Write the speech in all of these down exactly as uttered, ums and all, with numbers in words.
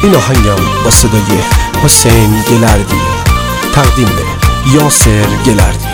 این آهنگم با صدای حسین گلردی تقدیم به یاسر گلردی.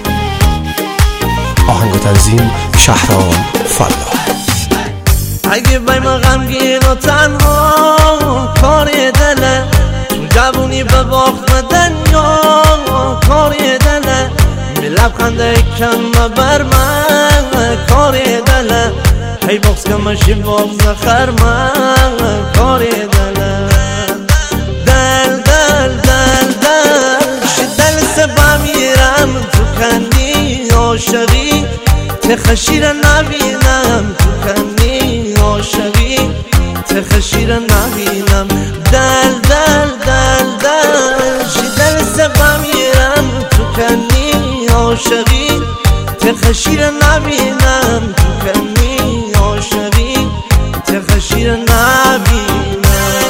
آهنگ و تنظیم شهرام فلاح. اگه بای ما غمگین و تنها کاری دله، تو جوونی به باخت دنیا کاری دله، می لبخنده کم بر من کاری دله، هی بغز کمشی بغز نخر من کاری دله. دل دل دل دل شی دل سبا میرم تو کنی عاشقی، تخشیر نبینم تو کنی عاشقی، تخشیر نبینم. دل دل دل دل شی دل سبا میرم تو کنی عاشقی، تخشیر نبینم تو کنی عاشقی، تخشیر نبینم.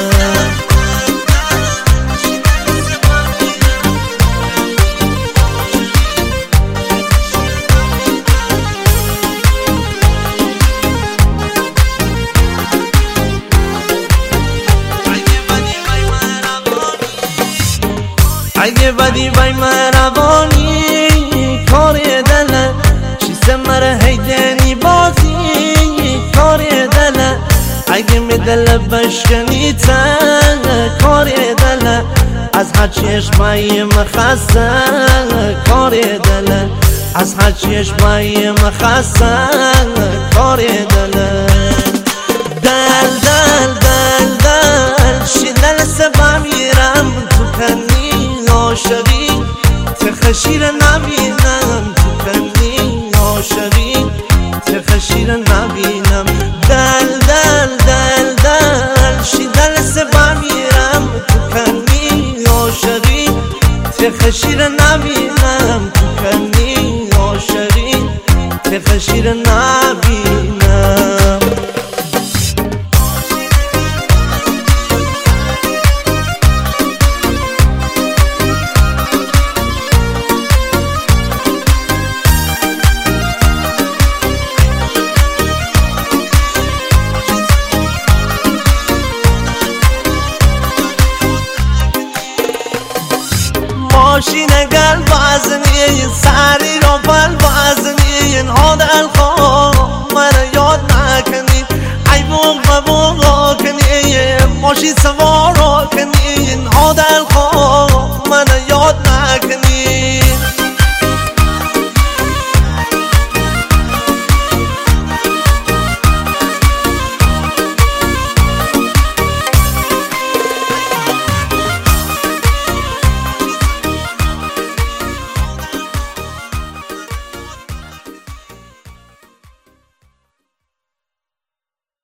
اگه بدی بای مهربانی کاری دله، چی سمره هیدنی بازی کاری دله، اگه می دل بشکنی تن کاری دله، از هر چشمای مخصه کاری دله، از هر چشمای مخصه کاری دله. دل دل دل دل شی دل سبا میرم تو کنی عاشقی، تخشیر نبینم تو کنی عاشقی، تخشیر نبینم. دل دل دل دل شی دل سبا میرم تو کنی عاشقی، تخشیر نبینم تو کنی عاشقی، تخشیر نبینم. ماشین قلب وزنی سر